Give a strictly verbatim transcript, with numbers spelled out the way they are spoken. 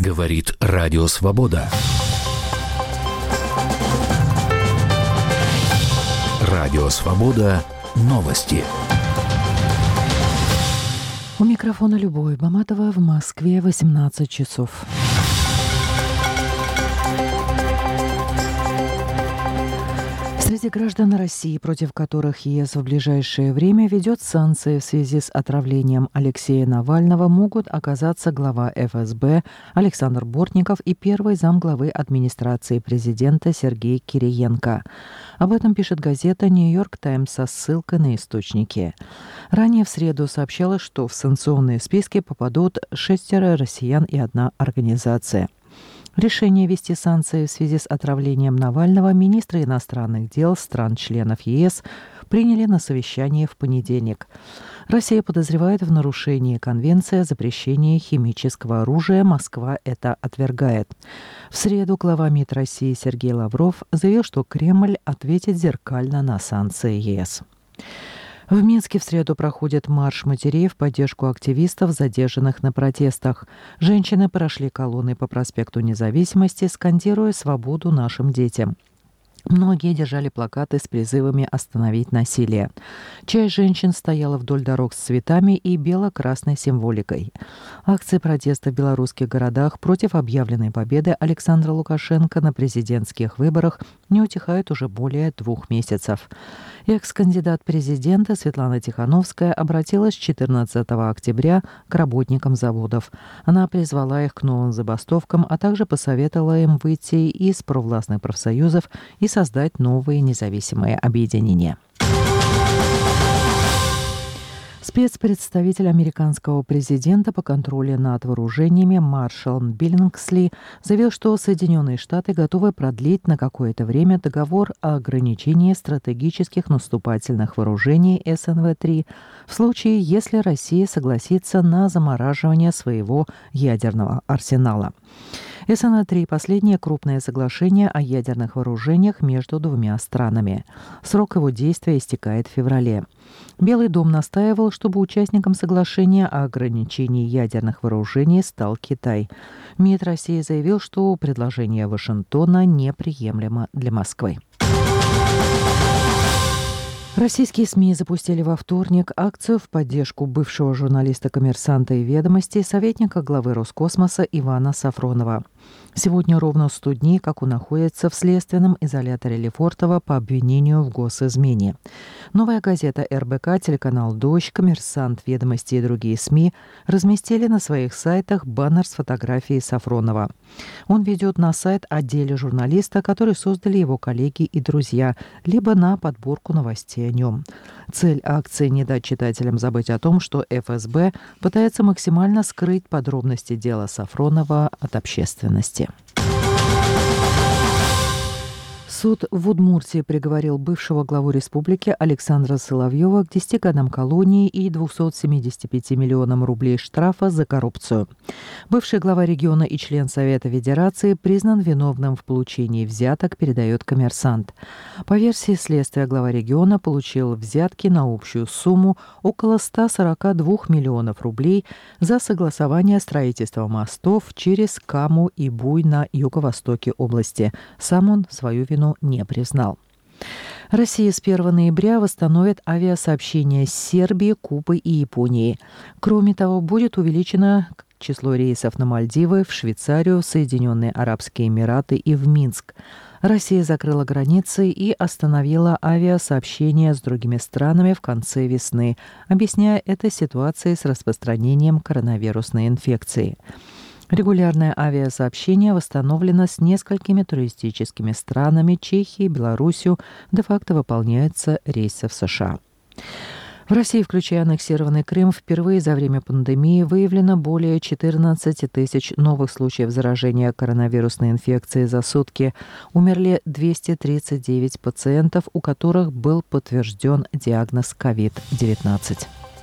Говорит Радио Свобода. Радио Свобода. Новости. У микрофона Любовь Баматова, в Москве восемнадцать часов. Среди граждан России, против которых ЕС в ближайшее время ведет санкции в связи с отравлением Алексея Навального, могут оказаться глава эф эс бэ Александр Бортников и первый замглавы администрации президента Сергей Кириенко. Об этом пишет газета «Нью-Йорк Таймс» со ссылкой на источники. Ранее в среду сообщалось, что в санкционные списки попадут шестеро россиян и одна организация. Решение ввести санкции в связи с отравлением Навального министры иностранных дел стран-членов ЕС приняли на совещании в понедельник. Россия подозревает в нарушении Конвенции о запрещении химического оружия. Москва это отвергает. В среду глава МИД России Сергей Лавров заявил, что Кремль ответит зеркально на санкции ЕС. В Минске в среду проходит марш матерей в поддержку активистов, задержанных на протестах. Женщины прошли колонной по проспекту Независимости, скандируя «Свободу нашим детям». Многие держали плакаты с призывами остановить насилие. Часть женщин стояла вдоль дорог с цветами и бело-красной символикой. Акции протеста в белорусских городах против объявленной победы Александра Лукашенко на президентских выборах не утихают уже более двух месяцев. Экс-кандидат президента Светлана Тихановская обратилась четырнадцатого октября к работникам заводов. Она призвала их к новым забастовкам, а также посоветовала им выйти из провластных профсоюзов и создать новые независимые объединения. Спецпредставитель американского президента по контролю над вооружениями Маршал Биллингсли заявил, что Соединенные Штаты готовы продлить на какое-то время договор о ограничении стратегических наступательных вооружений эс эн вэ три в случае, если Россия согласится на замораживание своего ядерного арсенала. эс эн вэ три – последнее крупное соглашение о ядерных вооружениях между двумя странами. Срок его действия истекает в феврале. Белый дом настаивал, чтобы участником соглашения о ограничении ядерных вооружений стал Китай. МИД России заявил, что предложение Вашингтона неприемлемо для Москвы. Российские СМИ запустили во вторник акцию в поддержку бывшего журналиста-коммерсанта и «Ведомостей», советника главы Роскосмоса Ивана Сафронова. Сегодня ровно сто дней, как он находится в следственном изоляторе Лефортово по обвинению в госизмене. «Новая газета» эр бэ ка, телеканал «Дождь», «Коммерсант», «Ведомости» и другие СМИ разместили на своих сайтах баннер с фотографией Сафронова. Он ведет на сайт о деле журналиста, который создали его коллеги и друзья, либо на подборку новостей о нем. Цель акции – не дать читателям забыть о том, что эф эс бэ пытается максимально скрыть подробности дела Сафронова от общественности. Суд в Удмуртии приговорил бывшего главу республики Александра Соловьева к десяти годам колонии и двумстам семидесяти пяти миллионам рублей штрафа за коррупцию. Бывший глава региона и член Совета Федерации признан виновным в получении взяток, передает «Коммерсант». По версии следствия, глава региона получил взятки на общую сумму около ста сорока двух миллионов рублей за согласование строительства мостов через Каму и Буй на юго-востоке области. Сам он свою вину не признал. Россия с первого ноября восстановит авиасообщение с Сербией, Кубой и Японией. Кроме того, будет увеличено число рейсов на Мальдивы, в Швейцарию, Соединенные Арабские Эмираты и в Минск. Россия закрыла границы и остановила авиасообщение с другими странами в конце весны, объясняя это ситуацией с распространением коронавирусной инфекции. Регулярное авиасообщение восстановлено с несколькими туристическими странами, Чехией, Белоруссией, де-факто выполняются рейсы в США. В России, включая аннексированный Крым, впервые за время пандемии выявлено более четырнадцати тысяч новых случаев заражения коронавирусной инфекцией за сутки. Умерли двести тридцать девять пациентов, у которых был подтвержден диагноз ковид девятнадцать.